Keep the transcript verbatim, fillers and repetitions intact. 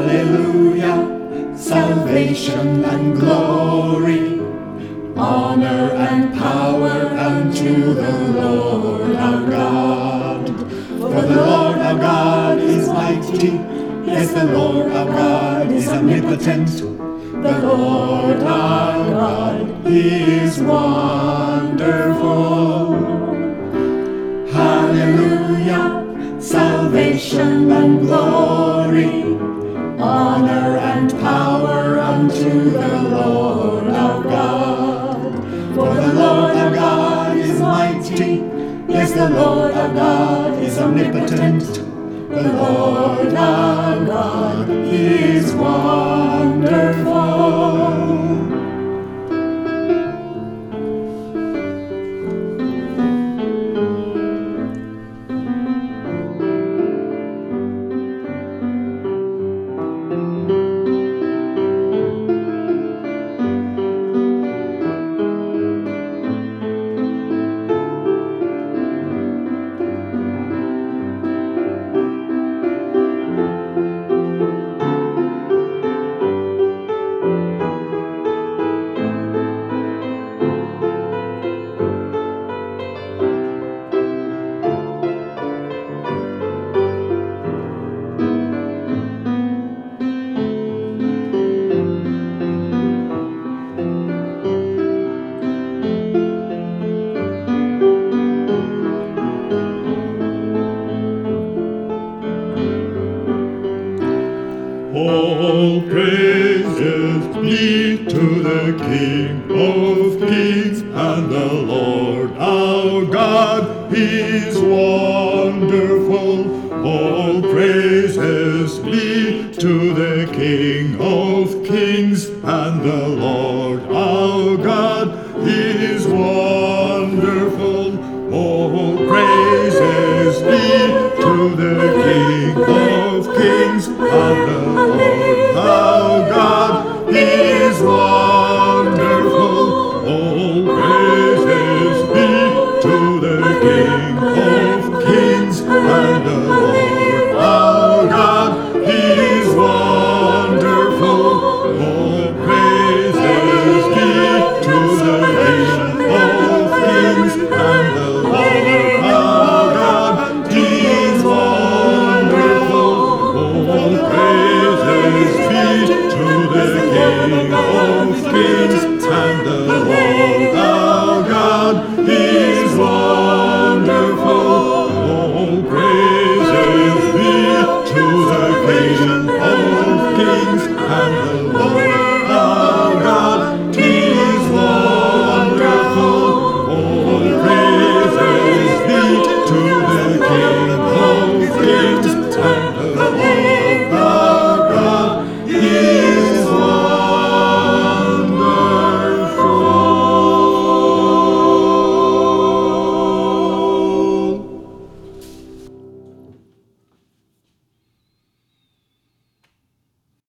Hallelujah, salvation and glory, honor and power unto the Lord our God. For the Lord our God is mighty, yes, the Lord our God is omnipotent. The Lord our God is wonderful. Hallelujah, salvation and glory, honor and power unto the Lord our God. For the Lord our God is mighty, yes, the Lord our God is omnipotent. The Lord our God is wonderful. All praises be to the King of Kings and the Lord our God. He is wonderful. All praises be to the King of Kings and the Lord our God. He is wonderful. All praises be to the King of Kings and the Lord our God. He is wonderful. All praises be to the King of Kings and the Lord our God. He is wonderful. All praises be to the King of Kings and the Lord our God. He is wonderful. All praises be to the King of Kings and the Lord our God. He is wonderful. All praises be to the King of Kings and the Lord